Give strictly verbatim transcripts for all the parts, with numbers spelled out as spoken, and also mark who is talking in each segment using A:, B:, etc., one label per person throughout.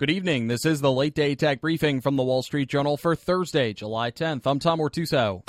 A: Good evening. This is the Late Day Tech Briefing from the Wall Street Journal for Thursday, July tenth. I'm Tom Ortuso.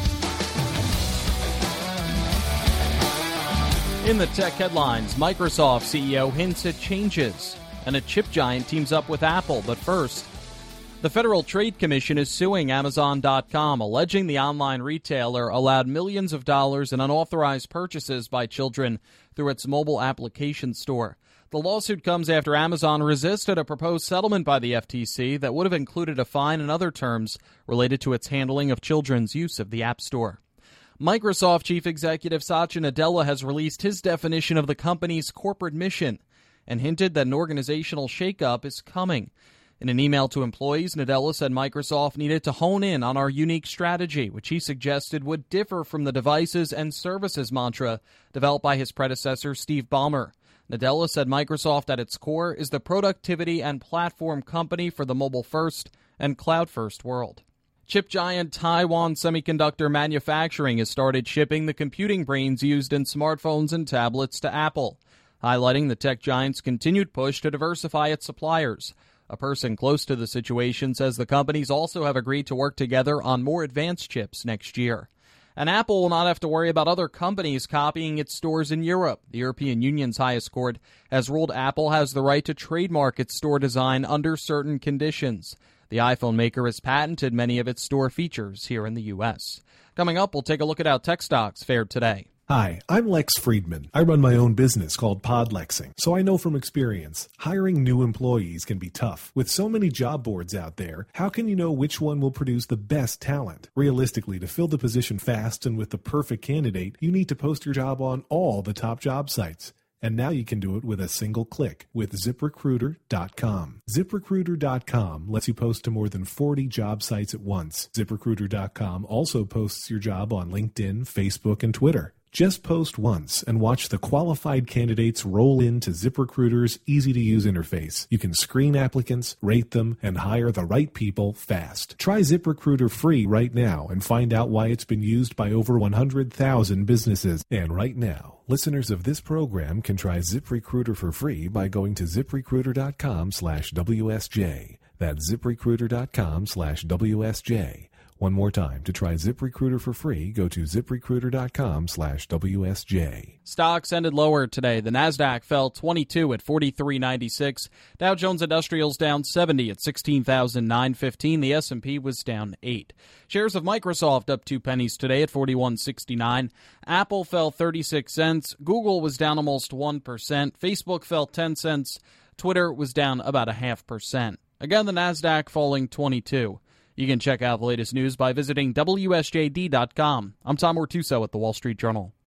A: In the tech headlines, Microsoft C E O hints at changes, and a chip giant teams up with Apple. But first, the Federal Trade Commission is suing Amazon dot com, alleging the online retailer allowed millions of dollars in unauthorized purchases by children through its mobile application store. The lawsuit comes after Amazon resisted a proposed settlement by the F T C that would have included a fine and other terms related to its handling of children's use of the App Store. Microsoft Chief Executive Satya Nadella has released his definition of the company's corporate mission and hinted that an organizational shakeup is coming. In an email to employees, Nadella said Microsoft needed to hone in on our unique strategy, which he suggested would differ from the devices and services mantra developed by his predecessor, Steve Ballmer. Nadella said Microsoft at its core is the productivity and platform company for the mobile-first and cloud-first world. Chip giant Taiwan Semiconductor Manufacturing has started shipping the computing brains used in smartphones and tablets to Apple, highlighting the tech giant's continued push to diversify its suppliers. A person close to the situation says the companies also have agreed to work together on more advanced chips next year. And Apple will not have to worry about other companies copying its stores in Europe. The European Union's highest court has ruled Apple has the right to trademark its store design under certain conditions. The iPhone maker has patented many of its store features here in the U S. Coming up, we'll take a look at how tech stocks fared today.
B: Hi, I'm Lex Friedman. I run my own business called Podlexing, so I know from experience, hiring new employees can be tough. With so many job boards out there, how can you know which one will produce the best talent? Realistically, to fill the position fast and with the perfect candidate, you need to post your job on all the top job sites. And now you can do it with a single click with zip recruiter dot com. zip recruiter dot com lets you post to more than forty job sites at once. zip recruiter dot com also posts your job on LinkedIn, Facebook, and Twitter. Just post once and watch the qualified candidates roll into ZipRecruiter's easy-to-use interface. You can screen applicants, rate them, and hire the right people fast. Try ZipRecruiter free right now and find out why it's been used by over one hundred thousand businesses. And right now, listeners of this program can try ZipRecruiter for free by going to zip recruiter dot com slash W S J. That's zip recruiter dot com slash W S J. One more time, to try ZipRecruiter for free, go to zip recruiter dot com slash W S J.
A: Stocks ended lower today. The Nasdaq fell twenty-two at forty-three ninety-six. Dow Jones Industrials down seventy at sixteen thousand nine hundred fifteen. The S and P was down eight. Shares of Microsoft up two pennies today at forty-one sixty-nine. Apple fell thirty-six cents. Google was down almost one percent. Facebook fell ten cents. Twitter was down about a half percent. Again, the Nasdaq falling twenty-two. You can check out the latest news by visiting W S J D dot com. I'm Tom Ortuso at the Wall Street Journal.